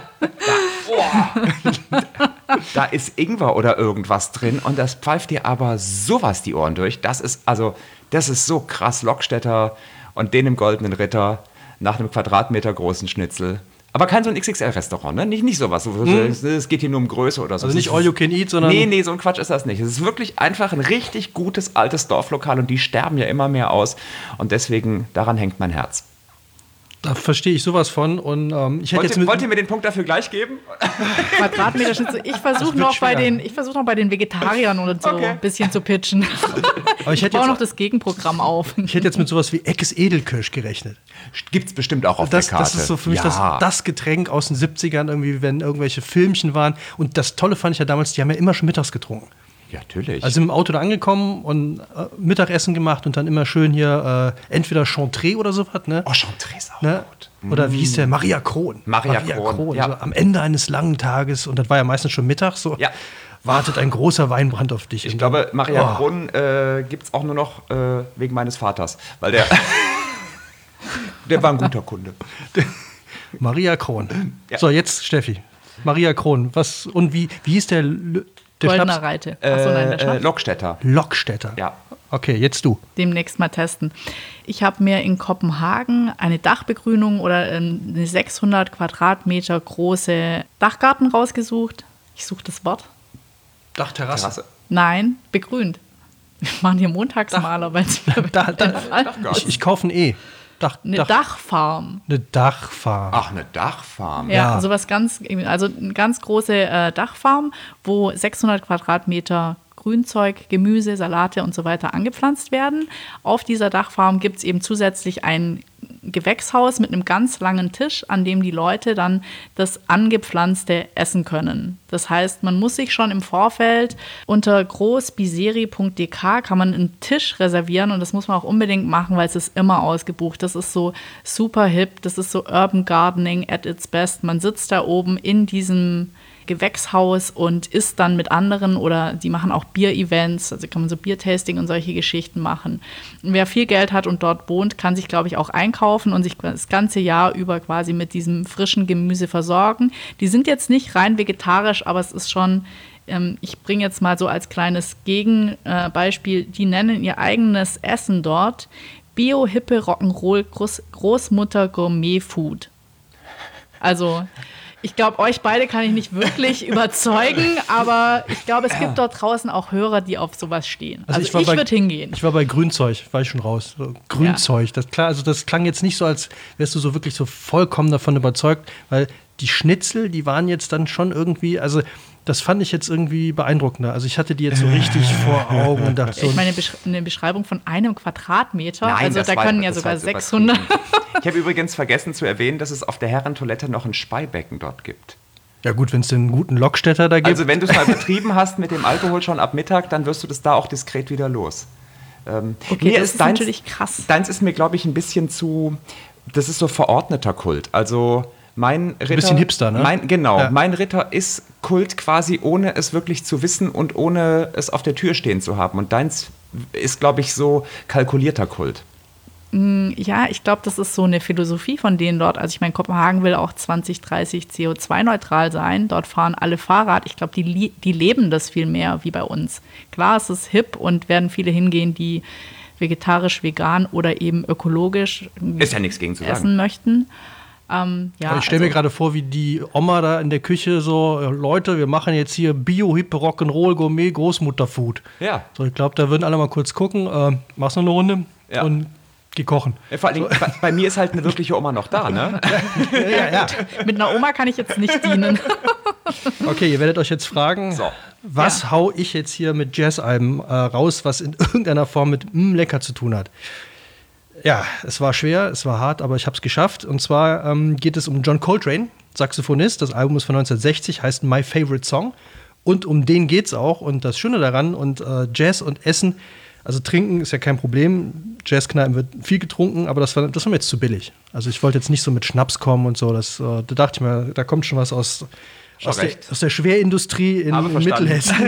da ist Ingwer oder irgendwas drin und das pfeift dir aber sowas die Ohren durch. Das ist so krass. Lockstädter und den im Goldenen Ritter nach einem Quadratmeter großen Schnitzel. Aber kein so ein XXL-Restaurant, ne? Nicht sowas. Es geht hier nur um Größe oder so. Also nicht all you can eat, sondern... Nee, so ein Quatsch ist das nicht. Es ist wirklich einfach ein richtig gutes, altes Dorflokal und die sterben ja immer mehr aus. Und deswegen, daran hängt mein Herz. Da verstehe ich sowas von. Und wollt ihr mir den Punkt dafür gleich geben? Quadratmeter Schnitzel. Ich versuche noch bei den Vegetariern und so ein bisschen zu pitchen. Aber ich baue noch das Gegenprogramm auf. Ich hätte jetzt mit sowas wie Eckes Edelkirsch gerechnet. Gibt's bestimmt auch auf der Karte. Das ist so für mich das Getränk aus den 70ern, irgendwie, wenn irgendwelche Filmchen waren. Und das Tolle fand ich ja damals, die haben ja immer schon mittags getrunken. Ja, natürlich. Also im Auto da angekommen und Mittagessen gemacht und dann immer schön hier entweder Chantre oder sowas. Ne? Oh, Chantre ist auch gut. Oder wie hieß der? Maria Kron. Maria Kron. Ja. So am Ende eines langen Tages, und das war ja meistens schon mittags, so wartet ein großer Weinbrand auf dich. Ich glaube, Maria Kron gibt es auch nur noch wegen meines Vaters, weil der war ein guter Kunde. Maria Kron. Ja. So, jetzt Steffi. Maria Kron. Was und wie hieß der Goldener Reite. Achso, nein, der Schnaps. Lockstädter. Ja. Okay, jetzt du. Demnächst mal testen. Ich habe mir in Kopenhagen eine Dachbegrünung oder eine 600 Quadratmeter große Dachgarten rausgesucht. Ich suche das Wort. Dachterrasse. Nein, begrünt. Wir machen hier Montagsmaler, weil es ich kaufe ein E. Dachfarm. Eine Dachfarm. Ach, eine Dachfarm. Ja, eine ganz große Dachfarm, wo 600 Quadratmeter Grünzeug, Gemüse, Salate und so weiter angepflanzt werden. Auf dieser Dachfarm gibt es eben zusätzlich ein Gewächshaus mit einem ganz langen Tisch, an dem die Leute dann das Angepflanzte essen können. Das heißt, man muss sich schon im Vorfeld unter großbiseri.dk kann man einen Tisch reservieren und das muss man auch unbedingt machen, weil es ist immer ausgebucht. Das ist so super hip, das ist so Urban Gardening at its best. Man sitzt da oben in diesem Gewächshaus und isst dann mit anderen oder die machen auch Bier-Events, also kann man so Biertasting und solche Geschichten machen. Und wer viel Geld hat und dort wohnt, kann sich, glaube ich, auch einkaufen und sich das ganze Jahr über quasi mit diesem frischen Gemüse versorgen. Die sind jetzt nicht rein vegetarisch, aber es ist schon, ich bringe jetzt mal so als kleines Gegenbeispiel, die nennen ihr eigenes Essen dort Bio-Hippe Rock'n'Roll Großmutter Gourmet Food. Also ich glaube, euch beide kann ich nicht wirklich überzeugen, aber ich glaube, es gibt dort draußen auch Hörer, die auf sowas stehen. Also ich würde hingehen. Ich war bei Grünzeug, war ich schon raus. So, Grünzeug, das klang jetzt nicht so, als wärst du so wirklich so vollkommen davon überzeugt, weil die Schnitzel, die waren jetzt dann schon irgendwie, also das fand ich jetzt irgendwie beeindruckender. Also ich hatte die jetzt so richtig vor Augen und dachte so. Ich meine, eine Beschreibung von einem Quadratmeter, nein, also da können ja sogar 600. Ich habe übrigens vergessen zu erwähnen, dass es auf der Herrentoilette noch ein Speibecken dort gibt. Ja gut, wenn es den guten Lockstädter da gibt. Also wenn du es mal betrieben hast mit dem Alkohol schon ab Mittag, dann wirst du das da auch diskret wieder los. Okay, das ist natürlich krass. Deins ist mir, glaube ich, ein bisschen zu, das ist so verordneter Kult. Also mein Ritter, ein bisschen Hipster, ne? Mein Ritter ist Kult quasi, ohne es wirklich zu wissen und ohne es auf der Tür stehen zu haben. Und deins ist, glaube ich, so kalkulierter Kult. Ja, ich glaube, das ist so eine Philosophie von denen dort. Also ich meine, Kopenhagen will auch 2030 CO2-neutral sein. Dort fahren alle Fahrrad. Ich glaube, die leben das viel mehr wie bei uns. Klar, es ist hip und werden viele hingehen, die vegetarisch, vegan oder eben ökologisch ist ja nichts gegen zu essen sagen. möchten. Ich stelle mir gerade vor, wie die Oma da in der Küche so, Leute, wir machen jetzt hier Bio-Hippe Rock'n'Roll Gourmet Großmutterfood. Ja. So, ich glaube, da würden alle mal kurz gucken, machst du eine Runde und geh kochen. Vor allem, bei mir ist halt eine wirkliche Oma noch da, ne? Ja. Mit einer Oma kann ich jetzt nicht dienen. Okay, ihr werdet euch jetzt fragen, was hau ich jetzt hier mit Jazzalben raus, was in irgendeiner Form mit lecker zu tun hat. Ja, es war schwer, es war hart, aber ich habe es geschafft. Und zwar geht es um John Coltrane, Saxophonist. Das Album ist von 1960, heißt My Favorite Song. Und um den geht's auch. Und das Schöne daran, und Jazz und Essen, also trinken ist ja kein Problem. Jazzkneipen wird viel getrunken, aber das war mir jetzt zu billig. Also ich wollte jetzt nicht so mit Schnaps kommen und so. Da dachte ich mir, da kommt schon was aus der Schwerindustrie in Mittelhessen.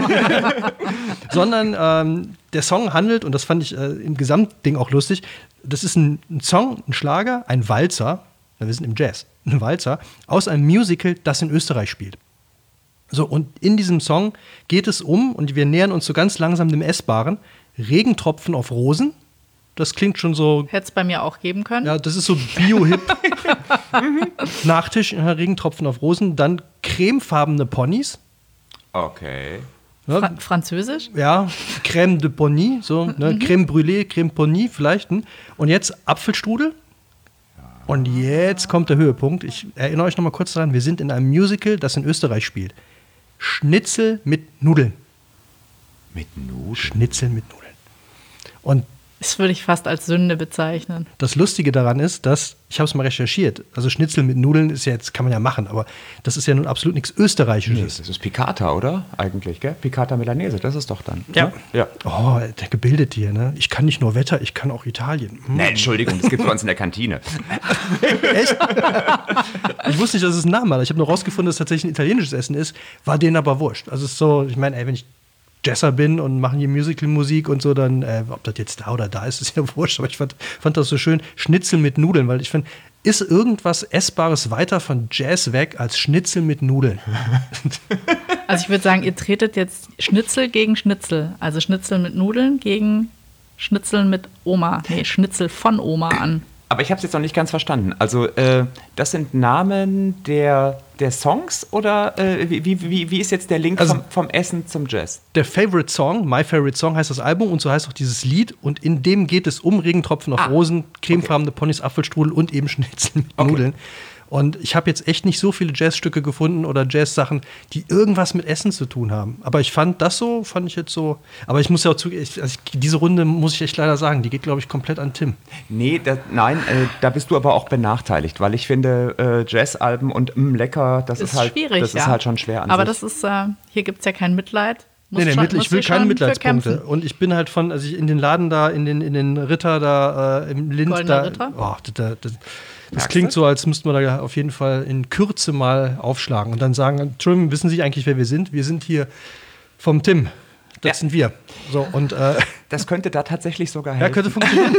Sondern der Song handelt, und das fand ich im Gesamtding auch lustig, das ist ein Song, ein Schlager, ein Walzer, wir sind im Jazz, ein Walzer, aus einem Musical, das in Österreich spielt. So, und in diesem Song geht es und wir nähern uns so ganz langsam dem Essbaren, Regentropfen auf Rosen. Das klingt schon so. Hätte es bei mir auch geben können. Ja, das ist so Bio-Hip. Nachtisch, Regentropfen auf Rosen. Dann cremefarbene Ponys. Okay. Ja, Französisch? Ja, Crème de Pony, so, ne? Crème brûlée, Crème Pony vielleicht. Und jetzt Apfelstrudel. Und jetzt kommt der Höhepunkt. Ich erinnere euch noch mal kurz daran, wir sind in einem Musical, das in Österreich spielt. Schnitzel mit Nudeln. Mit Nudeln? Schnitzel mit Nudeln. Und das würde ich fast als Sünde bezeichnen. das Lustige daran ist, dass, ich habe es mal recherchiert, also Schnitzel mit Nudeln ist ja jetzt, kann man ja machen, aber das ist ja nun absolut nichts Österreichisches. Das ist Piccata, oder? Eigentlich, gell? Piccata Milanese, das ist doch dann. Ja. Ne? Ja. Oh, der Gebildete hier, ne? Ich kann nicht nur Wetter, ich kann auch Italien. Nee, Entschuldigung, das gibt es bei uns in der Kantine. Echt? Ich wusste nicht, dass es einen Namen hat. Ich habe nur rausgefunden, dass es tatsächlich ein italienisches Essen ist, war denen aber wurscht. Also es ist so, ich meine, wenn ich Jazzer bin und machen hier Musical-Musik und so, dann, ob das jetzt da oder da ist, ist ja wurscht. Aber ich fand das so schön, Schnitzel mit Nudeln, weil ich finde, ist irgendwas Essbares weiter von Jazz weg als Schnitzel mit Nudeln? Also ich würde sagen, ihr tretet jetzt Schnitzel gegen Schnitzel. Also Schnitzel mit Nudeln gegen Schnitzel mit Oma. Nee, Schnitzel von Oma an. Aber ich habe es jetzt noch nicht ganz verstanden. Also, das sind Namen der Songs oder wie ist jetzt der Link Also, vom Essen zum Jazz? Der Favorite Song, My Favorite Song heißt das Album und so heißt auch dieses Lied. Und in dem geht es um Regentropfen auf Rosen, cremefarbene Ponys, Apfelstrudel und eben Schnitzel mit Nudeln. Und ich habe jetzt echt nicht so viele Jazzstücke gefunden oder Jazzsachen, die irgendwas mit Essen zu tun haben. Aber ich fand ich jetzt so. Aber ich muss ja auch zugeben, diese Runde muss ich echt leider sagen, die geht, glaube ich, komplett an Tim. Nee, da bist du aber auch benachteiligt, weil ich finde, Jazzalben und lecker, das ist halt schwierig, das ist halt schon schwer an Aber sich. das ist, hier gibt es ja kein Mitleid. Ich will keine Mitleidspunkte. Und ich bin halt als ich in den Laden da, in den Ritter da, im Lind Goldener da. Ritter? Oh, das klingt so, als müssten wir da auf jeden Fall in Kürze mal aufschlagen und dann sagen, Entschuldigung, wissen Sie eigentlich, wer wir sind? Wir sind hier vom Tim. Das sind wir. So, und, das könnte da tatsächlich sogar ja, helfen. könnte funktionieren.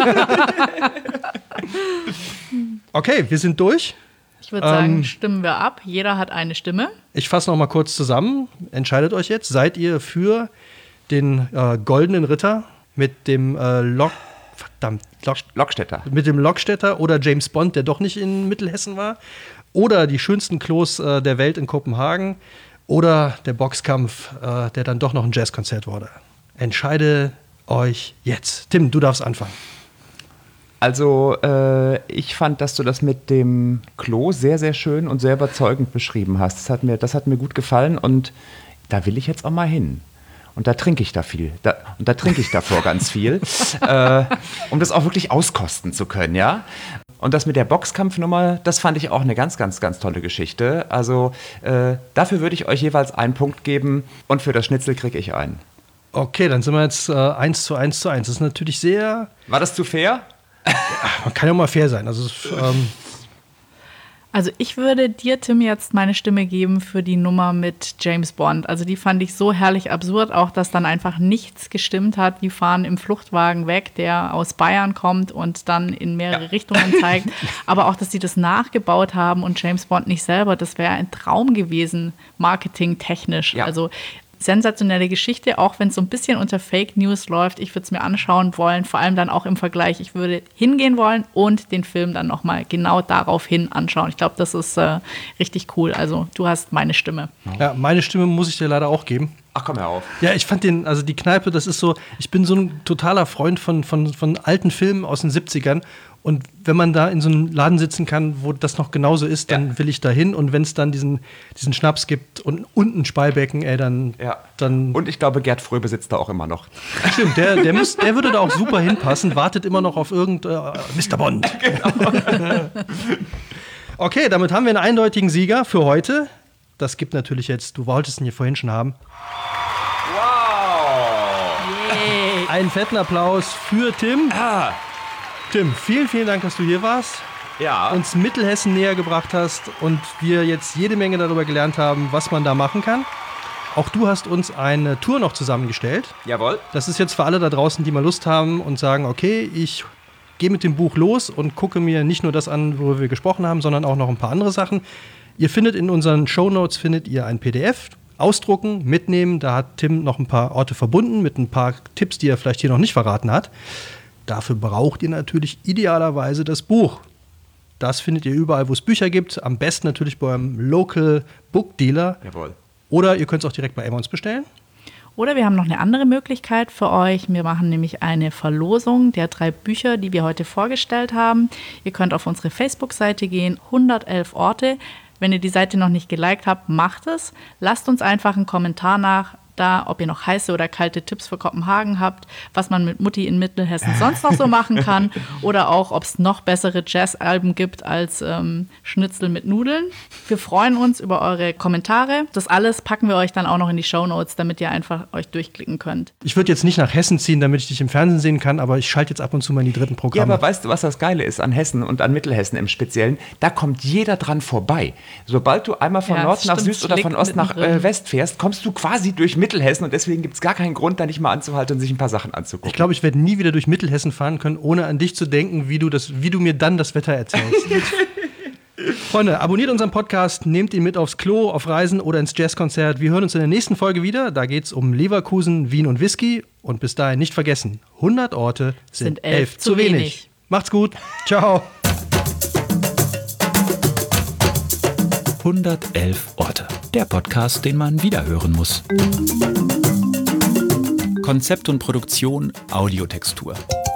Okay, wir sind durch. Ich würde sagen, stimmen wir ab. Jeder hat eine Stimme. Ich fasse noch mal kurz zusammen. Entscheidet euch jetzt. Seid ihr für den goldenen Ritter mit dem Lockstädter. Mit dem Lockstädter oder James Bond, der doch nicht in Mittelhessen war? Oder die schönsten Klos der Welt in Kopenhagen? Oder der Boxkampf, der dann doch noch ein Jazzkonzert wurde? Entscheide euch jetzt. Tim, du darfst anfangen. Also, ich fand, dass du das mit dem Klo sehr, sehr schön und sehr überzeugend beschrieben hast. Das hat mir gut gefallen und da will ich jetzt auch mal hin. Und da trinke ich da viel. Da trinke ich davor ganz viel, um das auch wirklich auskosten zu können, ja. Und das mit der Boxkampfnummer, das fand ich auch eine ganz, ganz, ganz tolle Geschichte. Also, dafür würde ich euch jeweils einen Punkt geben und für das Schnitzel kriege ich einen. Okay, dann sind wir jetzt 1:1:1. Das ist natürlich sehr. War das zu fair? Man kann ja mal fair sein. Also ich würde dir, Tim, jetzt meine Stimme geben für die Nummer mit James Bond. Also die fand ich so herrlich absurd, auch dass dann einfach nichts gestimmt hat. Die fahren im Fluchtwagen weg, der aus Bayern kommt und dann in mehrere Richtungen zeigt. Aber auch, dass sie das nachgebaut haben und James Bond nicht selber, das wäre ein Traum gewesen, marketingtechnisch. Ja. Also sensationelle Geschichte, auch wenn es so ein bisschen unter Fake News läuft. Ich würde es mir anschauen wollen, vor allem dann auch im Vergleich. Ich würde hingehen wollen und den Film dann nochmal genau daraufhin anschauen. Ich glaube, das ist richtig cool. Also du hast meine Stimme. Ja, meine Stimme muss ich dir leider auch geben. Ach, komm her auf. Ja, ich fand die Kneipe, das ist so, ich bin so ein totaler Freund von alten Filmen aus den 70ern. Und wenn man da in so einem Laden sitzen kann, wo das noch genauso ist, dann will ich da hin. Und wenn es dann diesen Schnaps gibt und ein Speibecken, dann. Und ich glaube, Gerd Fröbe sitzt da auch immer noch. Stimmt, der würde da auch super hinpassen, wartet immer noch auf Mr. Bond. Genau. Okay, damit haben wir einen eindeutigen Sieger für heute. Das gibt natürlich jetzt, du wolltest ihn hier vorhin schon haben. Wow! Yay. Einen fetten Applaus für Tim. Ah, Tim, vielen, vielen Dank, dass du hier warst. ja. Uns Mittelhessen näher gebracht hast und wir jetzt jede Menge darüber gelernt haben, was man da machen kann. Auch du hast uns eine Tour noch zusammengestellt. Jawohl. Das ist jetzt für alle da draußen, die mal Lust haben und sagen, okay, ich gehe mit dem Buch los und gucke mir nicht nur das an, worüber wir gesprochen haben, sondern auch noch ein paar andere Sachen. Ihr findet in unseren Shownotes ein PDF, ausdrucken, mitnehmen. Da hat Tim noch ein paar Orte verbunden mit ein paar Tipps, die er vielleicht hier noch nicht verraten hat. Dafür braucht ihr natürlich idealerweise das Buch. Das findet ihr überall, wo es Bücher gibt. Am besten natürlich bei eurem Local Book Dealer. Jawohl. Oder ihr könnt es auch direkt bei Emmons bestellen. Oder wir haben noch eine andere Möglichkeit für euch. Wir machen nämlich eine Verlosung der 3 Bücher, die wir heute vorgestellt haben. Ihr könnt auf unsere Facebook-Seite gehen, 111 Orte. Wenn ihr die Seite noch nicht geliked habt, macht es. Lasst uns einfach einen Kommentar da, ob ihr noch heiße oder kalte Tipps für Kopenhagen habt, was man mit Mutti in Mittelhessen sonst noch so machen kann oder auch, ob es noch bessere Jazzalben gibt als Schnitzel mit Nudeln. Wir freuen uns über eure Kommentare. Das alles packen wir euch dann auch noch in die Shownotes, damit ihr einfach euch durchklicken könnt. Ich würde jetzt nicht nach Hessen ziehen, damit ich dich im Fernsehen sehen kann, aber ich schalte jetzt ab und zu mal in die dritten Ja, Programme. aber weißt du, was das Geile ist an Hessen und an Mittelhessen im Speziellen? Da kommt jeder dran vorbei. Sobald du einmal von Ja, Nord nach stimmt, Süd oder von liegt Ost nach mittendrin. West fährst, kommst du quasi durch Mittelhessen und deswegen gibt es gar keinen Grund, da nicht mal anzuhalten und sich ein paar Sachen anzugucken. Ich glaube, ich werde nie wieder durch Mittelhessen fahren können, ohne an dich zu denken, wie du mir dann das Wetter erzählst. Freunde, abonniert unseren Podcast, nehmt ihn mit aufs Klo, auf Reisen oder ins Jazzkonzert. Wir hören uns in der nächsten Folge wieder. Da geht es um Leverkusen, Wien und Whisky. Und bis dahin nicht vergessen, 100 Orte sind 11 zu wenig. Macht's gut. Ciao. 111 Orte. Der Podcast, den man wiederhören muss. Konzept und Produktion Audiotextur.